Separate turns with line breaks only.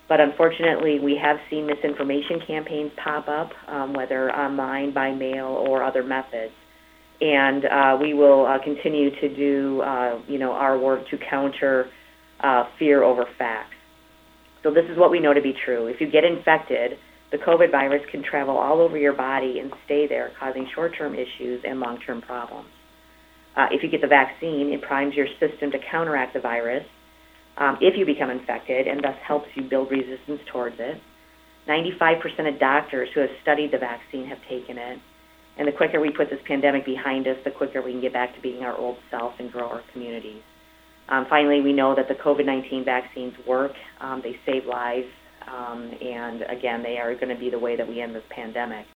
But unfortunately, we have seen misinformation campaigns pop up, whether online, by mail, or other methods. And we will continue to do, our work to counter fear over facts. So this is what we know to be true. If you get infected, the COVID virus can travel all over your body and stay there, causing short-term issues and long-term problems. If you get the vaccine, it primes your system to counteract the virus if you become infected, and thus helps you build resistance towards it. 95% of doctors who have studied the vaccine have taken it. And the quicker we put this pandemic behind us, the quicker we can get back to being our old self and grow our communities. Finally, we know that the COVID-19 vaccines work. They save lives. And again, they are going to be the way that we end this pandemic.